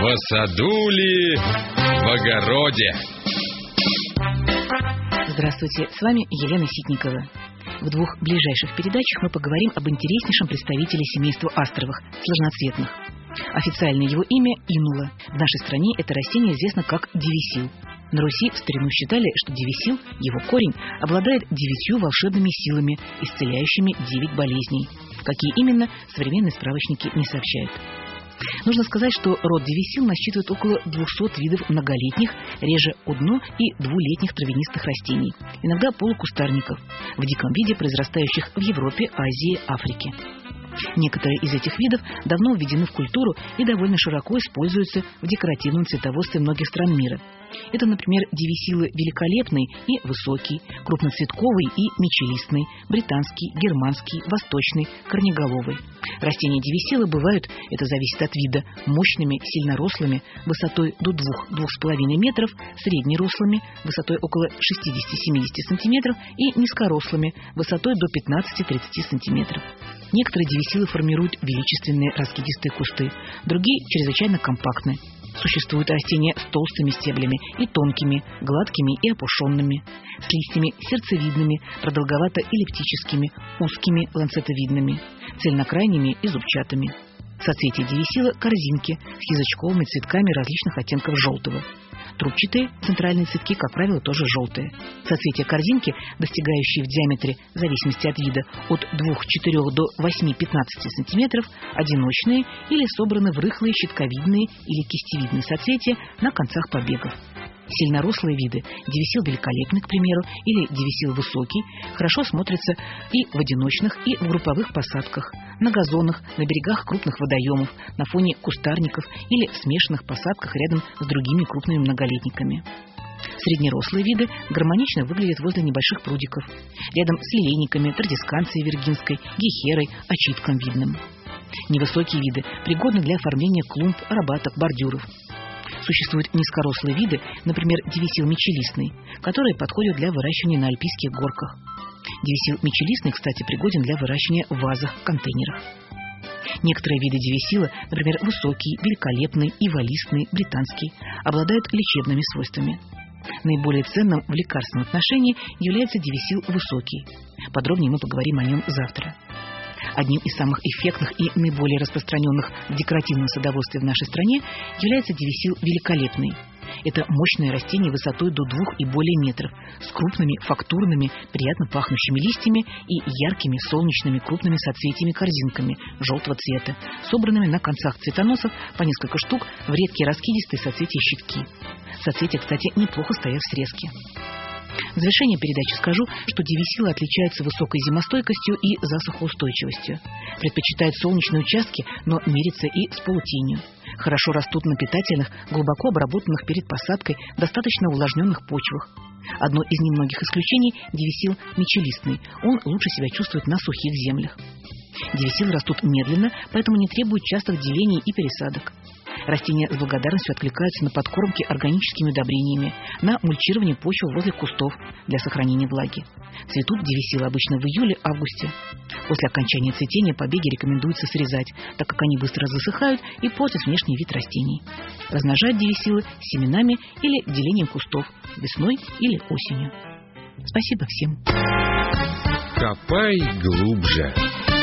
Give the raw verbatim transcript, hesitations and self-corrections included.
В саду ли, в огороде? Здравствуйте, с вами Елена Ситникова. В двух ближайших передачах мы поговорим об интереснейшем представителе семейства астровых – сложноцветных. Официальное его имя – инула. В нашей стране это растение известно как девисил. На Руси в старину считали, что девисил, его корень, обладает девятью волшебными силами, исцеляющими девять болезней. Какие именно, современные справочники не сообщают. Нужно сказать, что род девисил насчитывает около двухсот видов многолетних, реже одно- и двулетних травянистых растений, иногда полукустарников, в диком виде произрастающих в Европе, Азии, Африке. Некоторые из этих видов давно введены в культуру и довольно широко используются в декоративном цветоводстве многих стран мира. Это, например, девисилы великолепный и высокий, крупноцветковый и мечелистный, британский, германский, восточный, корнеголовый. Растения девисила бывают, это зависит от вида, мощными, сильнорослыми, высотой до двух-двух с половиной метров, среднерослыми, высотой около шестидесяти-семидесяти сантиметров и низкорослыми, высотой до пятнадцати-тридцати сантиметров. Некоторые девисилы формируют величественные раскидистые кусты, другие чрезвычайно компактны. Существуют растения с толстыми стеблями и тонкими, гладкими и опушенными, с листьями сердцевидными, продолговато-эллиптическими, узкими ланцетовидными, цельнокрайними и зубчатыми. Соцветия девисила – корзинки с язычковыми цветками различных оттенков желтого. Трубчатые центральные цветки, как правило, тоже желтые. Соцветия корзинки, достигающие в диаметре, в зависимости от вида, от двух-четырёх до восьми-пятнадцати сантиметров, одиночные или собраны в рыхлые щитковидные или кистевидные соцветия на концах побегов. Сильнорослые виды, девисил великолепный, к примеру, или девисил высокий, хорошо смотрятся и в одиночных, и в групповых посадках, на газонах, на берегах крупных водоемов, на фоне кустарников или в смешанных посадках рядом с другими крупными многолетниками. Среднерослые виды гармонично выглядят возле небольших прудиков, рядом с лилейниками, традисканцией виргинской, гехерой, очитком видным. Невысокие виды пригодны для оформления клумб, арабаток, бордюров. Существуют низкорослые виды, например, девисил мечелистный, которые подходят для выращивания на альпийских горках. Девисил мечелистный, кстати, пригоден для выращивания в вазах, контейнерах. Некоторые виды девисила, например, высокий, великолепный, иволистный, британский, обладают лечебными свойствами. Наиболее ценным в лекарственном отношении является девисил высокий. Подробнее мы поговорим о нем завтра. Одним из самых эффектных и наиболее распространенных в декоративном садоводстве в нашей стране является девисил великолепный. Это мощное растение высотой до двух и более метров, с крупными, фактурными, приятно пахнущими листьями и яркими, солнечными, крупными соцветиями-корзинками желтого цвета, собранными на концах цветоносов по несколько штук в редкие раскидистые соцветия-щитки. Соцветия, кстати, неплохо стоят в срезке. В завершение передачи скажу, что девисилы отличаются высокой зимостойкостью и засухоустойчивостью. Предпочитают солнечные участки, но мирятся и с полутенью. Хорошо растут на питательных, глубоко обработанных перед посадкой, достаточно увлажненных почвах. Одно из немногих исключений – девисил мечелистный. Он лучше себя чувствует на сухих землях. Девисилы растут медленно, поэтому не требуют частых делений и пересадок. Растения с благодарностью откликаются на подкормки органическими удобрениями, на мульчирование почвы возле кустов для сохранения влаги. Цветут девисилы обычно в июле-августе. После окончания цветения побеги рекомендуется срезать, так как они быстро засыхают и портят внешний вид растений. Размножать девисилы семенами или делением кустов весной или осенью. Спасибо всем. Копай глубже.